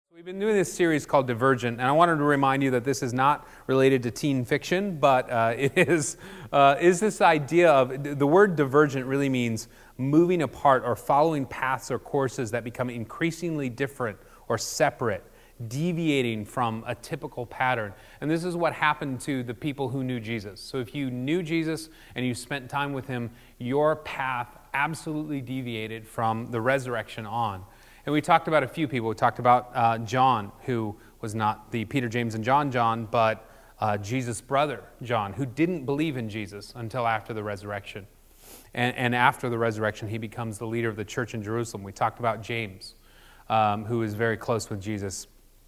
We've been doing this series called Divergent, and I wanted to remind you that this is not related to teen fiction, but it is this idea of, the word divergent really means moving apart or following paths or courses that become increasingly different or separate, deviating from a typical pattern. And this is what happened to the people who knew Jesus. So if you knew Jesus and you spent time with him, your path absolutely deviated from the resurrection on. And we talked about a few people. We talked about John, who was not the Peter, James, and John, but Jesus' brother, John, who didn't believe in Jesus until after the resurrection. And after the resurrection, he becomes the leader of the church in Jerusalem. We talked about James, who is very close with Jesus.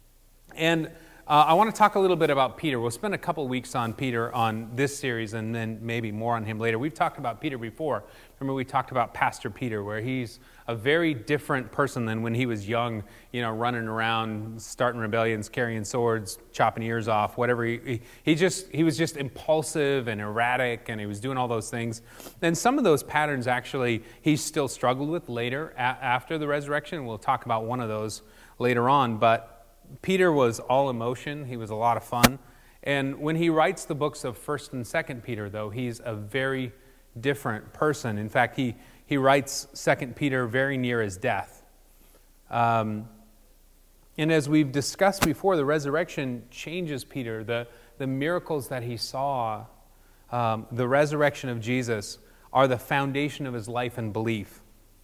And I want to talk a little bit about Peter. We'll spend a couple weeks on Peter on this series and then maybe more on him later. We've talked about Peter before. Remember, we talked about Pastor Peter, where he's a very different person than when he was young, running around, starting rebellions, carrying swords, chopping ears off, whatever. He was just impulsive and erratic, and he was doing all those things. And some of those patterns, actually, he still struggled with later after the resurrection. We'll talk about one of those later on, but Peter was all emotion. He was a lot of fun. And when he writes the books of 1st and 2nd Peter, though, he's a very different person. In fact, he writes 2nd Peter very near his death. And as we've discussed before, the resurrection changes Peter. The miracles that he saw, the resurrection of Jesus, are the foundation of his life and belief.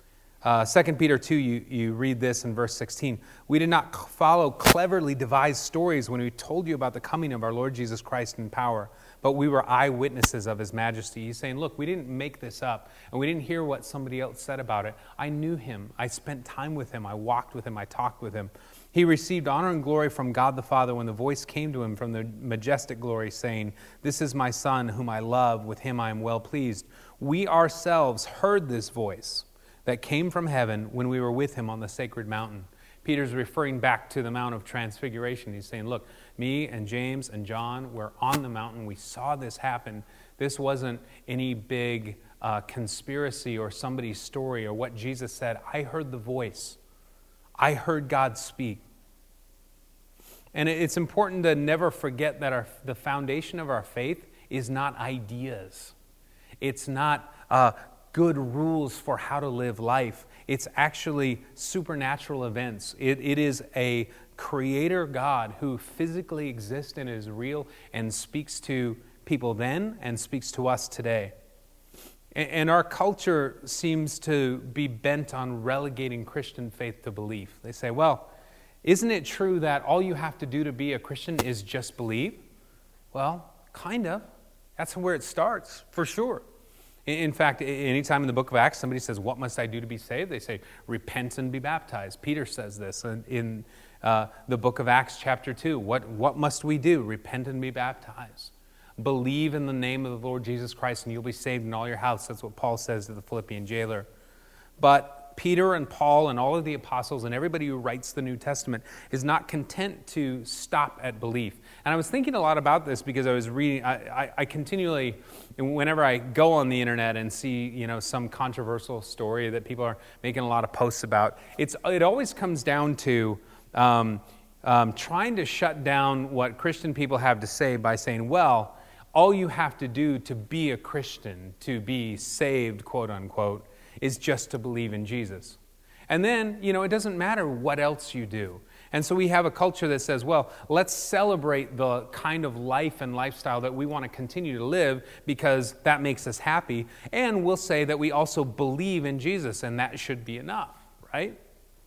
2 Peter 2, you read this in verse 16. We did not follow cleverly devised stories when we told you about the coming of our Lord Jesus Christ in power, but we were eyewitnesses of his majesty. He's saying, look, we didn't make this up, and we didn't hear what somebody else said about it. I knew him. I spent time with him. I walked with him. I talked with him. He received honor and glory from God the Father when the voice came to him from the majestic glory, saying, this is my Son, whom I love. With him I am well pleased. We ourselves heard this voice that came from heaven when we were with him on the sacred mountain. Peter's referring back to the Mount of Transfiguration. He's saying, look, me and James and John were on the mountain. We saw this happen. This wasn't any big conspiracy or somebody's story or what Jesus said. I heard the voice. I heard God speak. And it's important to never forget that the foundation of our faith is not ideas. It's not good rules for how to live life. It's actually supernatural events. It is a creator God who physically exists and is real and speaks to people then and speaks to us today. And our culture seems to be bent on relegating Christian faith to belief. They say, well, isn't it true that all you have to do to be a Christian is just believe? Well, kind of. That's where it starts, for sure. In fact, anytime in the book of Acts somebody says, what must I do to be saved? They say, repent and be baptized. Peter says this in the book of Acts chapter 2. What must we do? Repent and be baptized. Believe in the name of the Lord Jesus Christ and you'll be saved in all your house. That's what Paul says to the Philippian jailer. But Peter and Paul and all of the apostles and everybody who writes the New Testament is not content to stop at belief. And I was thinking a lot about this because I was reading, I continually, whenever I go on the internet and see, some controversial story that people are making a lot of posts about, it always comes down to trying to shut down what Christian people have to say by saying, well, all you have to do to be a Christian, to be saved, quote unquote, is just to believe in Jesus. And then, it doesn't matter what else you do. And so we have a culture that says, well, let's celebrate the kind of life and lifestyle that we want to continue to live because that makes us happy. And we'll say that we also believe in Jesus, and that should be enough, right?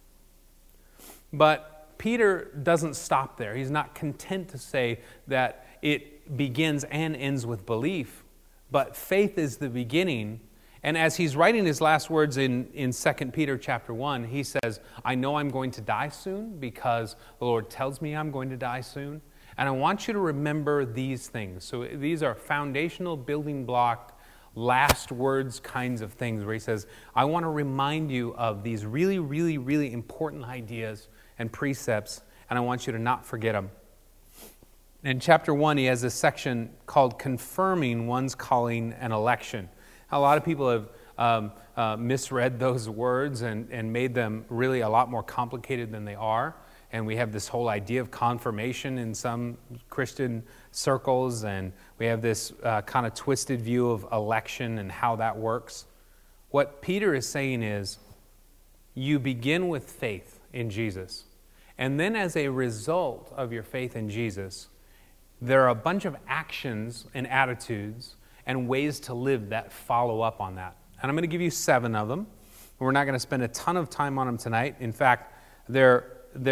But Peter doesn't stop there. He's not content to say that it begins and ends with belief, but faith is the beginning. And as he's writing his last words in 2 Peter chapter 1, he says, I know I'm going to die soon because the Lord tells me I'm going to die soon. And I want you to remember these things. So these are foundational building block, last words kinds of things where he says, I want to remind you of these really, really, really important ideas and precepts, and I want you to not forget them. In chapter 1, he has a section called Confirming One's Calling and Election. A lot of people have misread those words and made them really a lot more complicated than they are. and we have this whole idea of confirmation in some Christian circles, and we have this kind of twisted view of election and how that works. What Peter is saying is, you begin with faith in Jesus, and then as a result of your faith in Jesus, there are a bunch of actions and attitudes and ways to live that follow up on that. And I'm going to give you 7 of them. We're not going to spend a ton of time on them tonight. In fact, they're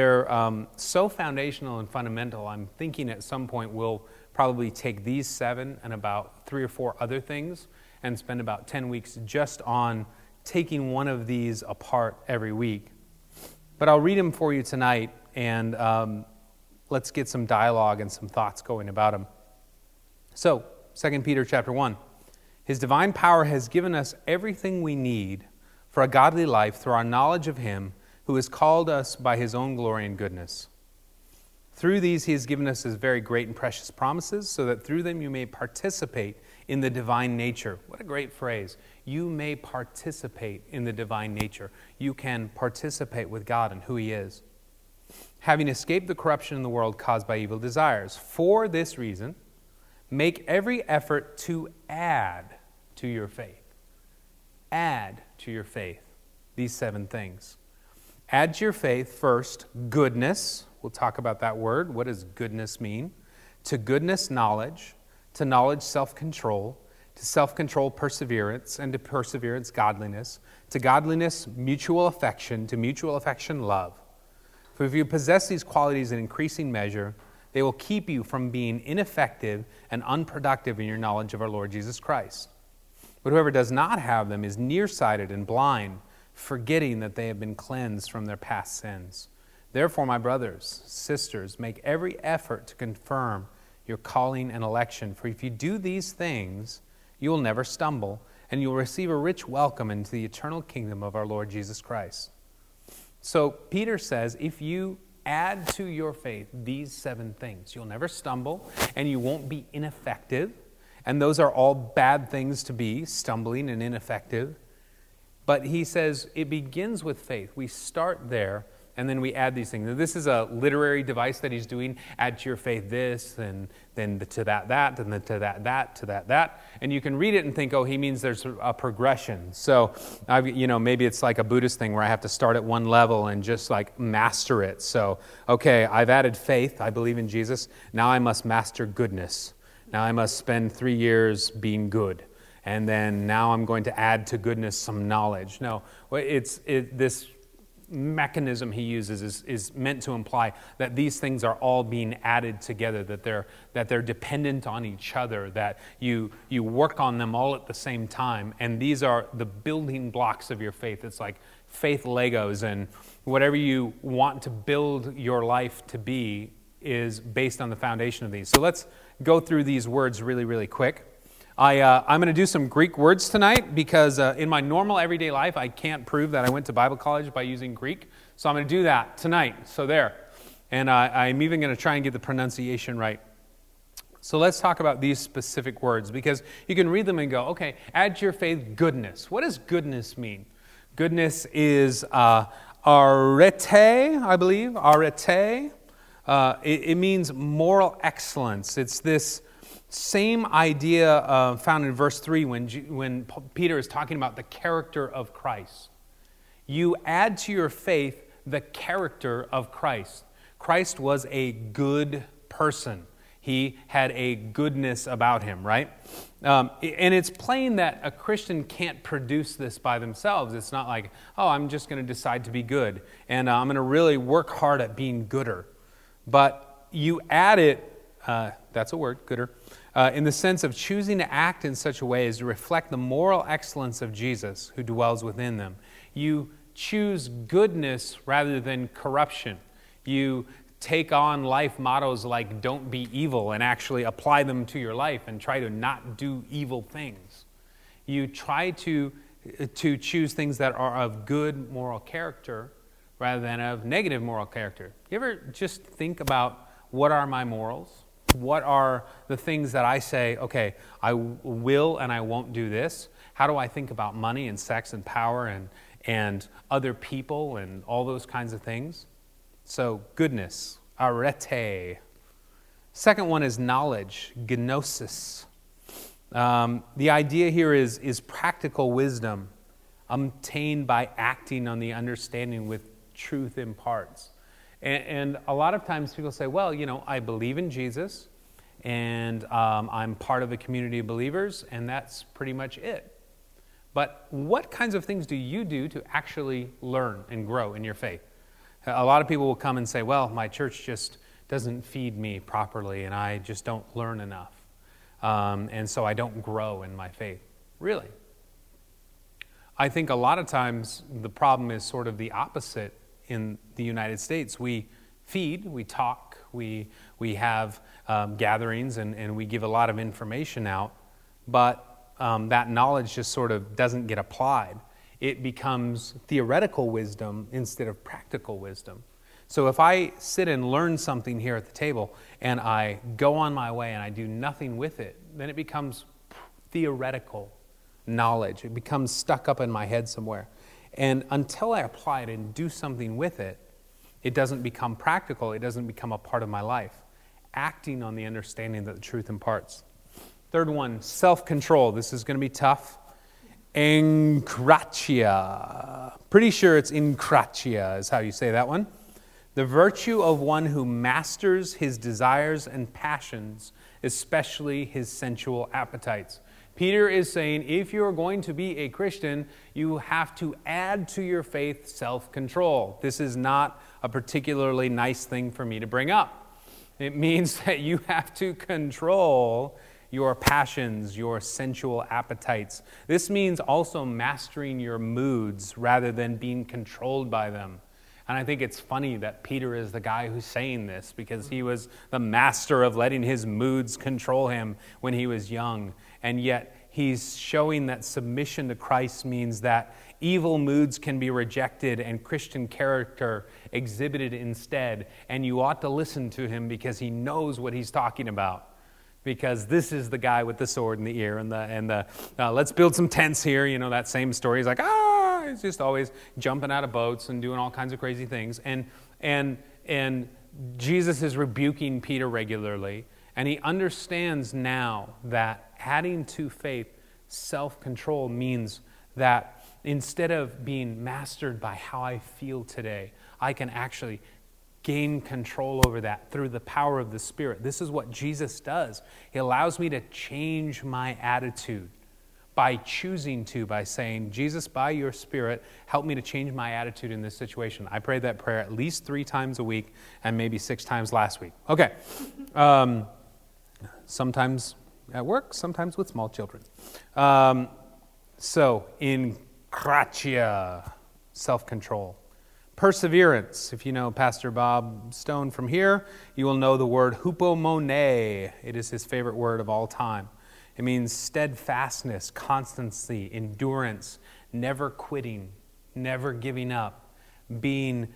so foundational and fundamental, I'm thinking at some point we'll probably take these 7 and about 3 or 4 other things and spend about 10 weeks just on taking one of these apart every week. But I'll read them for you tonight, and let's get some dialogue and some thoughts going about them. So, 2 Peter chapter 1. His divine power has given us everything we need for a godly life through our knowledge of Him who has called us by His own glory and goodness. Through these He has given us His very great and precious promises, so that through them you may participate in the divine nature. What a great phrase. You may participate in the divine nature. You can participate with God and who He is. Having escaped the corruption in the world caused by evil desires. For this reason, make every effort to add to your faith. Add to your faith these 7 things. Add to your faith first goodness. We'll talk about that word. What does goodness mean? To goodness, knowledge. To knowledge, self-control. To self-control, perseverance. And to perseverance, godliness. To godliness, mutual affection. To mutual affection, love. For if you possess these qualities in increasing measure, they will keep you from being ineffective and unproductive in your knowledge of our Lord Jesus Christ. But whoever does not have them is nearsighted and blind, forgetting that they have been cleansed from their past sins. Therefore, my brothers, sisters, make every effort to confirm your calling and election. For if you do these things, you will never stumble, and you will receive a rich welcome into the eternal kingdom of our Lord Jesus Christ. So Peter says, if you add to your faith these 7 things, you'll never stumble, and you won't be ineffective. And those are all bad things to be, stumbling and ineffective. But he says it begins with faith. We start there, and then we add these things. Now, this is a literary device that he's doing. Add to your faith this, and then to that, and then to that, to that. And you can read it and think, oh, he means there's a progression. So, maybe it's like a Buddhist thing where I have to start at one level and just like master it. So, okay, I've added faith. I believe in Jesus. Now I must master goodness. Now I must spend 3 years being good. And then now I'm going to add to goodness some knowledge. No, this mechanism he uses is meant to imply that these things are all being added together, that they're dependent on each other, that you work on them all at the same time. And these are the building blocks of your faith. It's like faith Legos, and whatever you want to build your life to be is based on the foundation of these. So let's go through these words really, really quick. I'm going to do some Greek words tonight because in my normal everyday life, I can't prove that I went to Bible college by using Greek. So I'm going to do that tonight. So there. And I'm even going to try and get the pronunciation right. So let's talk about these specific words because you can read them and go, okay, add to your faith goodness. What does goodness mean? Goodness is arete, I believe. Arete. It means moral excellence. It's this same idea found in verse 3 when Peter is talking about the character of Christ. You add to your faith the character of Christ. Christ was a good person. He had a goodness about him, right? And it's plain that a Christian can't produce this by themselves. It's not like, oh, I'm just going to decide to be good, and I'm going to really work hard at being gooder. But you add it, that's a word, gooder, in the sense of choosing to act in such a way as to reflect the moral excellence of Jesus who dwells within them. You choose goodness rather than corruption. You take on life mottos like don't be evil and actually apply them to your life and try to not do evil things. You try to choose things that are of good moral character rather than of negative moral character. You ever just think about what are my morals? What are the things that I say, okay, I will and I won't do this? How do I think about money and sex and power and other people and all those kinds of things? So goodness, arete. Second one is knowledge, gnosis. The idea here is practical wisdom obtained by acting on the understanding with truth imparts. And a lot of times people say, well, I believe in Jesus, and I'm part of a community of believers, and that's pretty much it. But what kinds of things do you do to actually learn and grow in your faith? A lot of people will come and say, well, my church just doesn't feed me properly, and I just don't learn enough. And so I don't grow in my faith. Really? I think a lot of times the problem is sort of the opposite in the United States. We feed, we talk, we have gatherings, and we give a lot of information out, but that knowledge just sort of doesn't get applied. It becomes theoretical wisdom instead of practical wisdom. So if I sit and learn something here at the table and I go on my way and I do nothing with it, then it becomes theoretical knowledge. It becomes stuck up in my head somewhere. And until I apply it and do something with it, it doesn't become practical. It doesn't become a part of my life. Acting on the understanding that the truth imparts. Third one, self-control. This is going to be tough. Enkratia. Pretty sure it's enkratia is how you say that one. The virtue of one who masters his desires and passions, especially his sensual appetites. Peter is saying if you're going to be a Christian, you have to add to your faith self-control. This is not a particularly nice thing for me to bring up. It means that you have to control your passions, your sensual appetites. This means also mastering your moods rather than being controlled by them. And I think it's funny that Peter is the guy who's saying this because he was the master of letting his moods control him when he was young. And yet he's showing that submission to Christ means that evil moods can be rejected and Christian character exhibited instead. And you ought to listen to him because he knows what he's talking about. Because this is the guy with the sword in the ear and the let's build some tents here. That same story. He's like, he's just always jumping out of boats and doing all kinds of crazy things. And Jesus is rebuking Peter regularly. And he understands now that adding to faith self-control means that instead of being mastered by how I feel today, I can actually gain control over that through the power of the Spirit. This is what Jesus does. He allows me to change my attitude by choosing to, by saying, Jesus, by your Spirit, help me to change my attitude in this situation. I prayed that prayer at least 3 times a week and maybe 6 times last week. Okay. Sometimes at work, sometimes with small children. So, in kratia, self-control. Perseverance. If you know Pastor Bob Stone from here, you will know the word hupomone. It is his favorite word of all time. It means steadfastness, constancy, endurance, never quitting, never giving up, being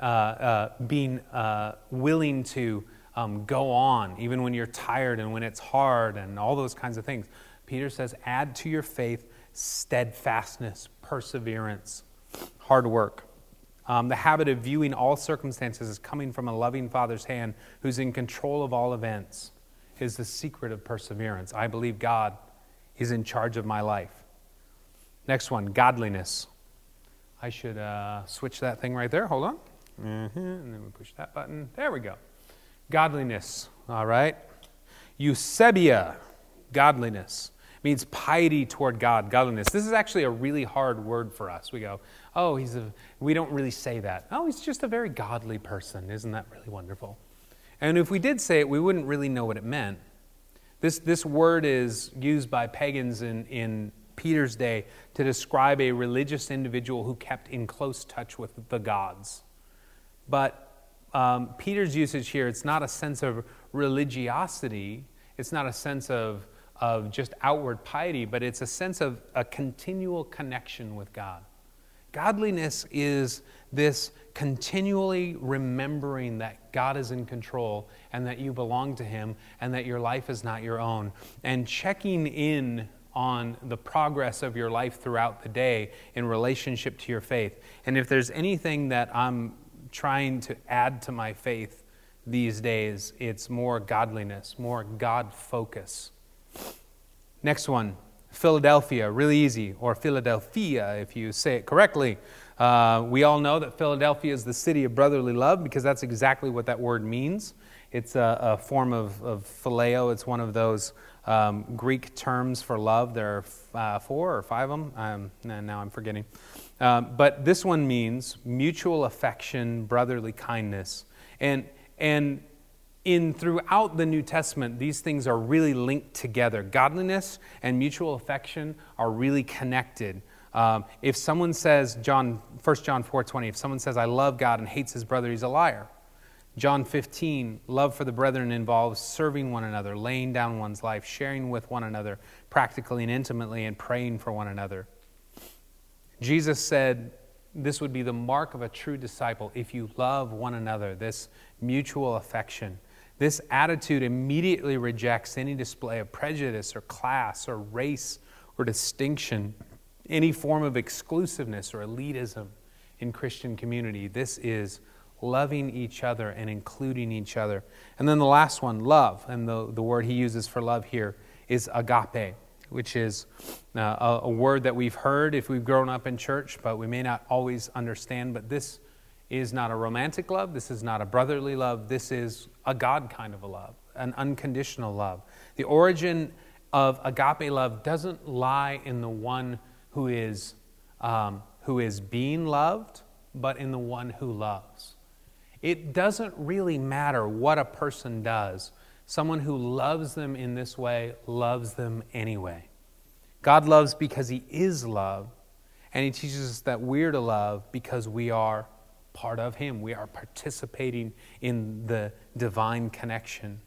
willing to go on, even when you're tired and when it's hard and all those kinds of things. Peter says, add to your faith steadfastness, perseverance, hard work. The habit of viewing all circumstances as coming from a loving Father's hand who's in control of all events is the secret of perseverance. I believe God is in charge of my life. Next one, godliness. I should switch that thing right there. Hold on. And then we push that button. There we go. Godliness. All right. Eusebia, godliness. Means piety toward God, godliness. This is actually a really hard word for us. We go, we don't really say that. Oh, he's just a very godly person. Isn't that really wonderful? And if we did say it, we wouldn't really know what it meant. This word is used by pagans in Peter's day to describe a religious individual who kept in close touch with the gods. But Peter's usage here, it's not a sense of religiosity. It's not a sense of just outward piety, but it's a sense of a continual connection with God. Godliness is this continually remembering that God is in control and that you belong to Him and that your life is not your own, and checking in on the progress of your life throughout the day in relationship to your faith. And if there's anything that I'm trying to add to my faith these days. It's more godliness, more God focus. Next one, Philadelphia, really easy, or Philadelphia if you say it correctly. We all know that Philadelphia is the city of brotherly love because that's exactly what that word means. It's a form of phileo. It's one of those Greek terms for love. There are 4 or 5 of them. Now I'm forgetting. But this one means mutual affection, brotherly kindness. And throughout the New Testament, these things are really linked together. Godliness and mutual affection are really connected. If someone says, 1 John 4:20, if someone says, I love God and hates his brother, he's a liar. John 15, love for the brethren involves serving one another, laying down one's life, sharing with one another practically and intimately, and praying for one another. Jesus said this would be the mark of a true disciple if you love one another, this mutual affection. This attitude immediately rejects any display of prejudice or class or race or distinction, any form of exclusiveness or elitism in Christian community. This is loving each other and including each other. And then the last one, love. And the word he uses for love here is agape, which is a word that we've heard if we've grown up in church, but we may not always understand. But this is not a romantic love. This is not a brotherly love. This is a God kind of a love, an unconditional love. The origin of agape love doesn't lie in the one who is being loved, but in the one who loves. It doesn't really matter what a person does. Someone who loves them in this way loves them anyway. God loves because he is love, and he teaches us that we're to love because we are part of him. We are participating in the divine connection.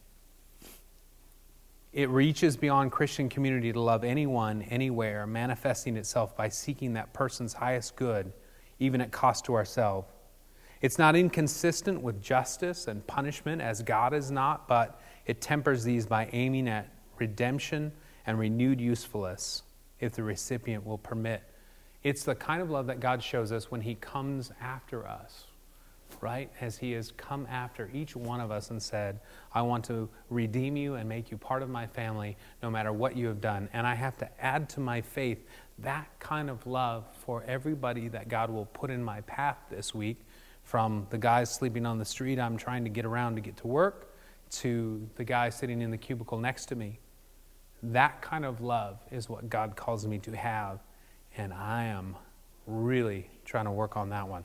It reaches beyond Christian community to love anyone, anywhere, manifesting itself by seeking that person's highest good, even at cost to ourselves. It's not inconsistent with justice and punishment, as God is not, but it tempers these by aiming at redemption and renewed usefulness, if the recipient will permit. It's the kind of love that God shows us when he comes after us, right? As he has come after each one of us and said, I want to redeem you and make you part of my family, no matter what you have done. And I have to add to my faith that kind of love for everybody that God will put in my path this week, from the guys sleeping on the street I'm trying to get around to get to work, to the guy sitting in the cubicle next to me. That kind of love is what God calls me to have, and I am really trying to work on that one.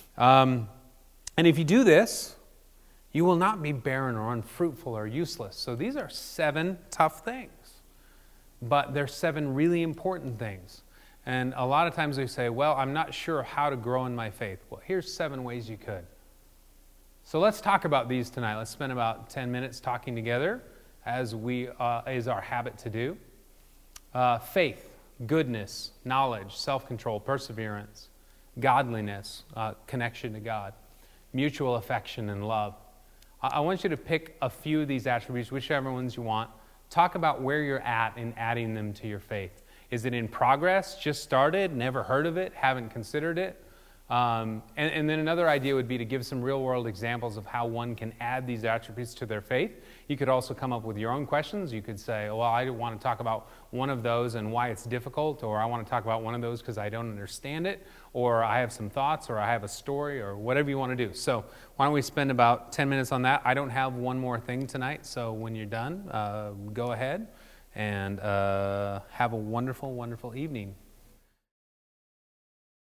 And if you do this, you will not be barren or unfruitful or useless. So these are 7 tough things, but they're 7 really important things. And a lot of times we say, well, I'm not sure how to grow in my faith. Well, here's 7 ways you could. So let's talk about these tonight. Let's spend about 10 minutes talking together, as is our habit to do. Faith, goodness, knowledge, self-control, perseverance, godliness, connection to God, mutual affection and love. I want you to pick a few of these attributes, whichever ones you want. Talk about where you're at in adding them to your faith. Is it in progress, just started, never heard of it, haven't considered it? And then another idea would be to give some real-world examples of how one can add these attributes to their faith. You could also come up with your own questions. You could say, well, I want to talk about one of those and why it's difficult, or I want to talk about one of those because I don't understand it, or I have some thoughts, or I have a story, or whatever you want to do. So why don't we spend about 10 minutes on that? I don't have one more thing tonight, so when you're done, go ahead and have a wonderful, wonderful evening.